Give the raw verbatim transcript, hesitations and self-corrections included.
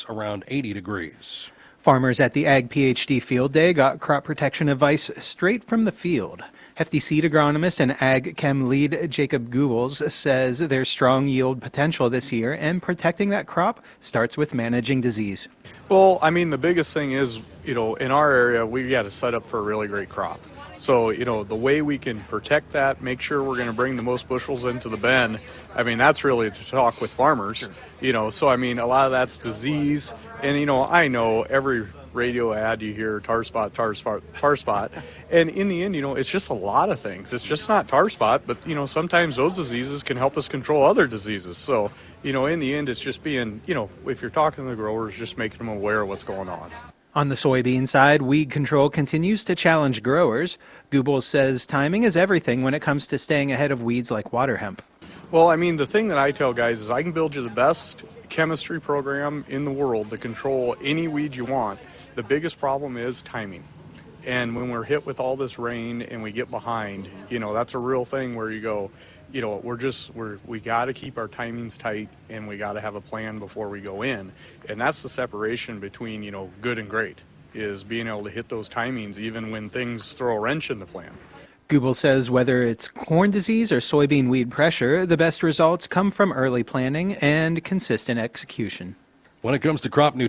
around eighty degrees. Farmers at the Ag PhD Field Day got crop protection advice straight from the field. Hefty seed agronomist and Ag Chem lead Jacob Googles says there's strong yield potential this year, and protecting that crop starts with managing disease. Well, I mean, the biggest thing is, you know, in our area, we got to set up for a really great crop. So, you know, the way we can protect that, make sure we're going to bring the most bushels into the bin, I mean, that's really to talk with farmers, sure. You know, so, I mean, a lot of that's disease. And, you know, I know every radio ad you hear, tar spot, tar spot, tar spot. And in the end, you know, it's just a lot of things. It's just not tar spot, but, you know, sometimes those diseases can help us control other diseases. So, you know, in the end, it's just being, you know, if you're talking to the growers, just making them aware of what's going on. On the soybean side, weed control continues to challenge growers. Googles says timing is everything when it comes to staying ahead of weeds like water hemp. Well, I mean, the thing that I tell guys is I can build you the best chemistry program in the world to control any weed you want. The biggest problem is timing. And when we're hit with all this rain and we get behind, you know, that's a real thing where you go, you know, we're just, we're, we got to keep our timings tight, and we got to have a plan before we go in. And that's the separation between, you know, good and great, is being able to hit those timings even when things throw a wrench in the plan. Googles says whether it's corn disease or soybean weed pressure, the best results come from early planning and consistent execution. When it comes to crop nutrition,